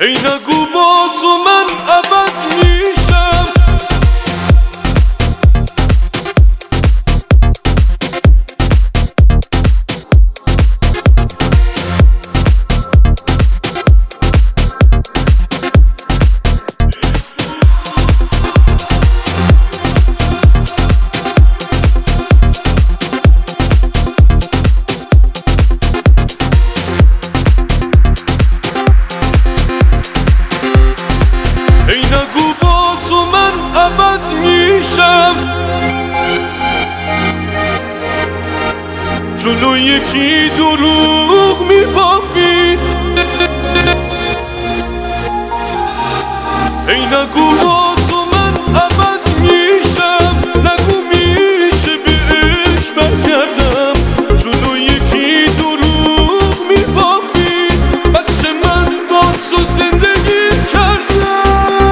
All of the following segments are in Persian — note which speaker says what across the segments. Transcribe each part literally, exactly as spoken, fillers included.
Speaker 1: ای نگو با تو من عوض میشم. ای نگو با تو من عوض میشم، جلو یکی دروغ میبافی. ای نگو با تو من عوض میشم، نگو میشه بهش برگردم، جلو یکی دروغ میبافی. بچه من با تو زندگی کردم،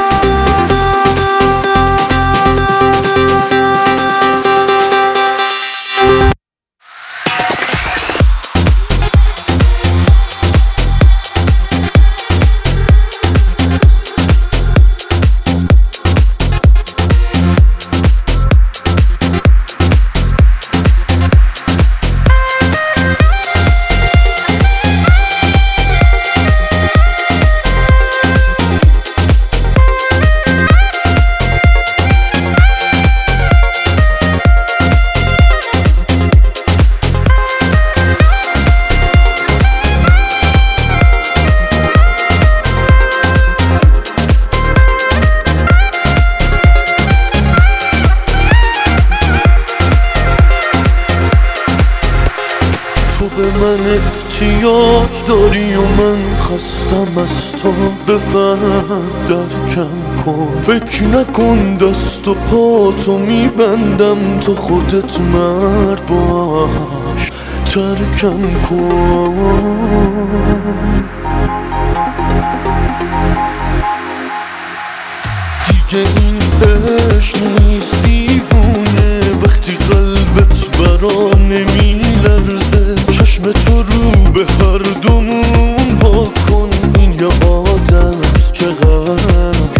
Speaker 1: تو به من احتیاج داری و من خستم از تو. بفهم درکم کن، فکر نکن دست و پا تو میبندم، تو خودت مرد باش ترکم کن. دیگه این عشق نیست دیوونه، وقتی قلبت برام نمیلرزه. چشم تو رو به هر دومون پاک کن، این یه عادت چقدر